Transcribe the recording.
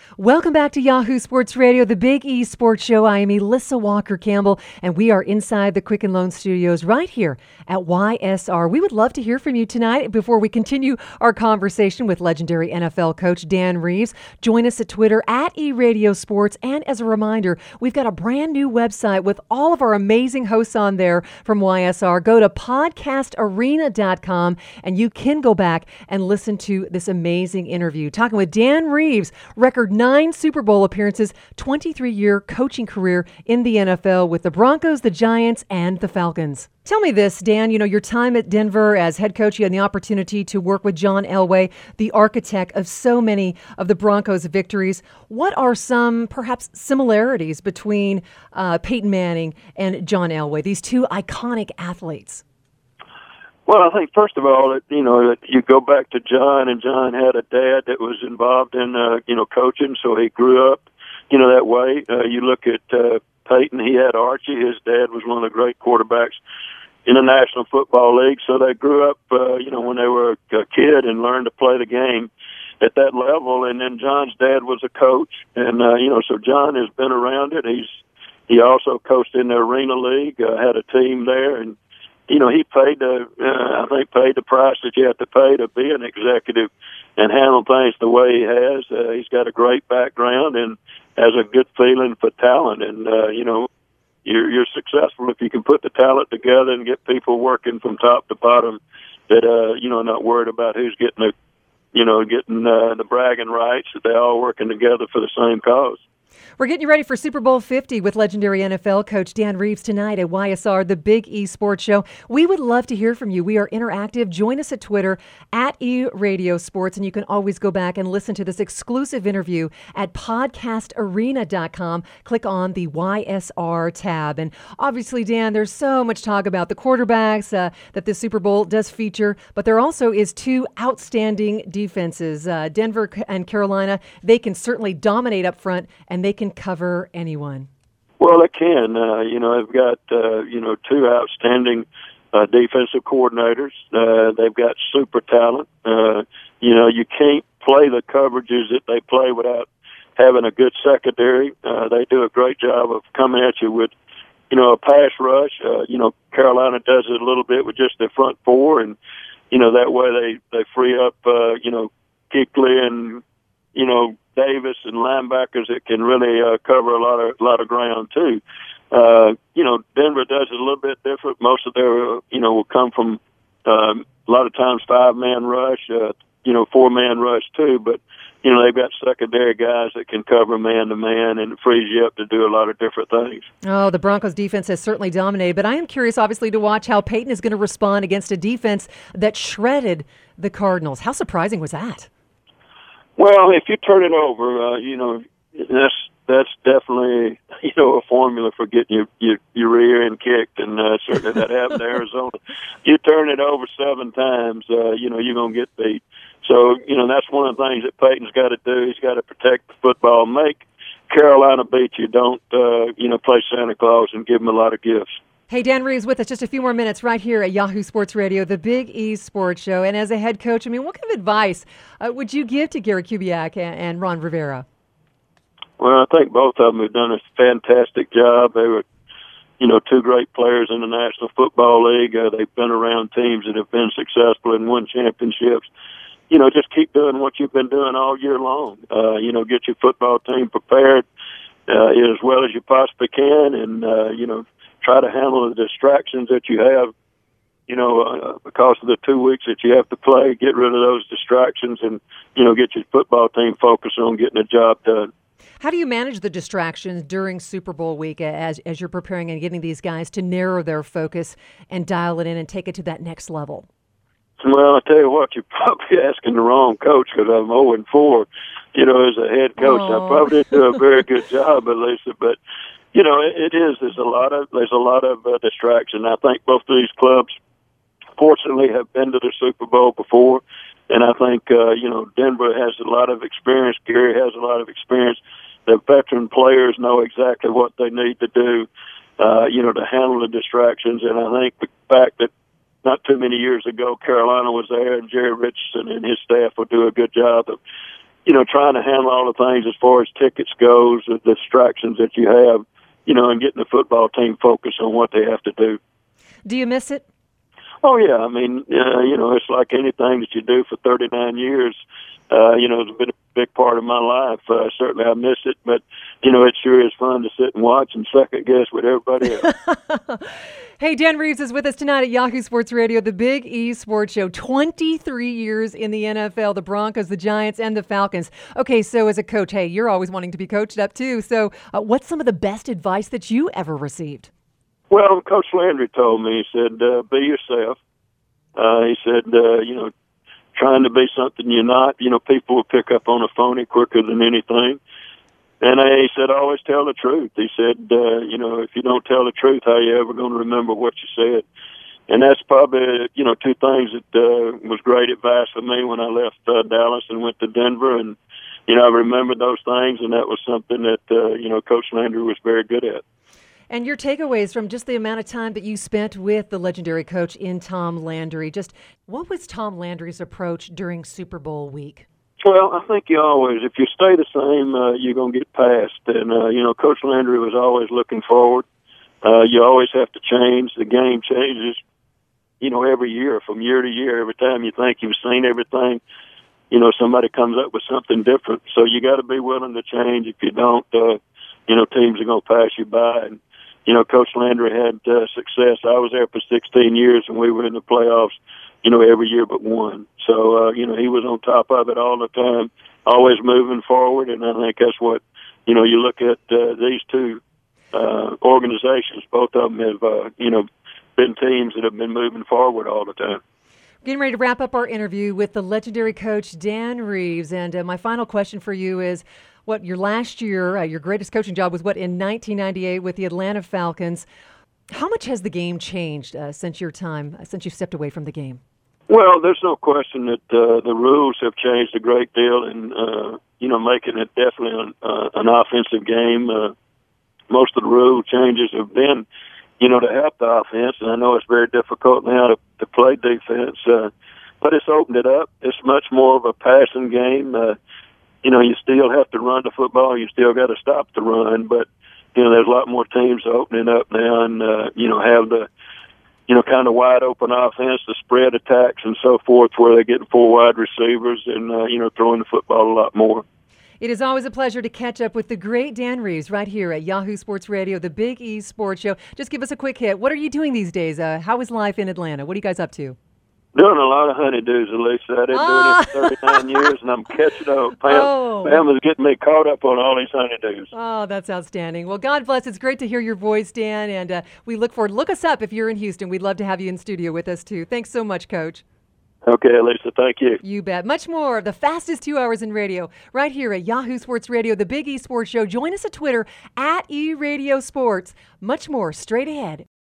Welcome back to Yahoo Sports Radio, the Big E Sports Show. I am Elissa Walker-Campbell, and we are inside the Quicken Loan Studios right here at YSR. We would love to hear from you tonight before we continue our conversation with legendary NFL coach Dan Reeves. Join us at Twitter at eRadioSports. And as a reminder, we've got a brand new website with all of our amazing hosts on there from YSR. Go to podcastarena.com, and you can go back and listen to this amazing interview. Talking with Dan Reeves, record 9 Super Bowl appearances, 23-year coaching career in the NFL with the Broncos, the Giants, and the Falcons. Tell me this, Dan, your time at Denver as head coach, you had the opportunity to work with John Elway, the architect of so many of the Broncos' victories. What are some, perhaps, similarities between Peyton Manning and John Elway, these two iconic athletes? Well, I think, first of all, you go back to John, and John had a dad that was involved in, coaching, so he grew up, that way. You look at Peyton, he had Archie. His dad was one of the great quarterbacks in the National Football League, so they grew up, when they were a kid and learned to play the game at that level. And then John's dad was a coach, and, so John has been around it. He also coached in the Arena League, had a team there, and he paid the price that you have to pay to be an executive and handle things the way he has. He's got a great background and has a good feeling for talent. And, you're successful if you can put the talent together and get people working from top to bottom that, not worried about who's getting the bragging rights, that they're all working together for the same cause. We're getting you ready for Super Bowl 50 with legendary NFL coach Dan Reeves tonight at YSR, the Big E Sports Show. We would love to hear from you. We are interactive. Join us at Twitter at eRadioSports, and you can always go back and listen to this exclusive interview at podcastarena.com. Click on the YSR tab. And obviously, Dan, there's so much talk about the quarterbacks that this Super Bowl does feature, but there also is 2 outstanding defenses. Denver and Carolina, they can certainly dominate up front, and they can cover anyone. Well, it can. They've got, 2 outstanding defensive coordinators. They've got super talent. You can't play the coverages that they play without having a good secondary. They do a great job of coming at you with, a pass rush. Carolina does it a little bit with just their front 4, and, that way they free up, Kuechly and, Davis and linebackers that can really cover a lot of ground too. Denver does it a little bit different. Most of their will come from a lot of times 5-man rush, 4-man rush too. But they've got secondary guys that can cover man to man, and it frees you up to do a lot of different things. Oh, the Broncos defense has certainly dominated, but I am curious, obviously, to watch how Peyton is going to respond against a defense that shredded the Cardinals. How surprising was that? Well, if you turn it over, that's definitely a formula for getting your rear end kicked, and certainly that happened to Arizona. You turn it over 7 times, you're gonna get beat. So that's one of the things that Peyton's got to do. He's got to protect the football, make Carolina beat you. Don't play Santa Claus and give them a lot of gifts. Hey, Dan Reeves with us just a few more minutes right here at Yahoo Sports Radio, the Big E Sports Show. And as a head coach, what kind of advice would you give to Gary Kubiak and Ron Rivera? Well, I think both of them have done a fantastic job. They were, 2 great players in the National Football League. They've been around teams that have been successful and won championships. Just keep doing what you've been doing all year long. Get your football team prepared as well as you possibly can, and, try to handle the distractions that you have, because of the 2 weeks that you have to play. Get rid of those distractions and, get your football team focused on getting the job done. How do you manage the distractions during Super Bowl week as you're preparing and getting these guys to narrow their focus and dial it in and take it to that next level? Well, I tell you what, you're probably asking the wrong coach, because I'm 0-4, as a head coach. I probably didn't do a very good job, Elisa, but it is. There's a lot of distraction. I think both of these clubs, fortunately, have been to the Super Bowl before, and I think Denver has a lot of experience. Gary has a lot of experience. The veteran players know exactly what they need to do, to handle the distractions. And I think the fact that not too many years ago Carolina was there, and Jerry Richardson and his staff would do a good job of trying to handle all the things as far as tickets goes, the distractions that you have, and getting the football team focused on what they have to do. Do you miss it? Oh, yeah. I mean, it's like anything that you do for 39 years. It's been a big part of my life. Certainly I miss it, but, it sure is fun to sit and watch and second guess with everybody else. Hey, Dan Reeves is with us tonight at Yahoo Sports Radio, the Big E Sports Show. 23 years in the NFL, the Broncos, the Giants, and the Falcons. Okay, so as a coach, hey, you're always wanting to be coached up too. So what's some of the best advice that you ever received? Well, Coach Landry told me, he said, be yourself. He said, trying to be something you're not. People will pick up on a phony quicker than anything. And he said, always tell the truth. He said, if you don't tell the truth, how are you ever going to remember what you said? And that's probably, two things that was great advice for me when I left Dallas and went to Denver. And, I remembered those things, and that was something that, Coach Landry was very good at. And your takeaways from just the amount of time that you spent with the legendary coach in Tom Landry, just what was Tom Landry's approach during Super Bowl week? Well, I think if you stay the same, you're going to get past. And, Coach Landry was always looking forward. You always have to change. The game changes, every year, from year to year. Every time you think you've seen everything, somebody comes up with something different. So you got to be willing to change. If you don't, teams are going to pass you by. And, Coach Landry had success. I was there for 16 years, and we were in the playoffs, every year but one. So, he was on top of it all the time, always moving forward. And I think that's what, you look at these two organizations, both of them have, been teams that have been moving forward all the time. Getting ready to wrap up our interview with the legendary coach, Dan Reeves. And my final question for you is, your last year, your greatest coaching job was in 1998 with the Atlanta Falcons. How much has the game changed since your time, since you stepped away from the game? Well, there's no question that the rules have changed a great deal, and making it definitely an offensive game. Most of the rule changes have been, to help the offense, and I know it's very difficult now to play defense, but it's opened it up. It's much more of a passing game. You still have to run the football. You still got to stop the run, but there's a lot more teams opening up now, and have the kind of wide open offense, the spread attacks and so forth, where they're getting 4 wide receivers and, throwing the football a lot more. It is always a pleasure to catch up with the great Dan Reeves right here at Yahoo Sports Radio, the Big E Sports Show. Just give us a quick hit. What are you doing these days? How is life in Atlanta? What are you guys up to? Doing a lot of honeydews, Elisa. I didn't do it for 39 years, and I'm catching up. Pam is getting me caught up on all these honeydews. Oh, that's outstanding. Well, God bless. It's great to hear your voice, Dan, and we look forward. Look us up if you're in Houston. We'd love to have you in studio with us, too. Thanks so much, Coach. Okay, Elisa. Thank you. You bet. Much more of the fastest 2 hours in radio right here at Yahoo Sports Radio, the Big E Sports Show. Join us at Twitter at eRadioSports. Much more straight ahead.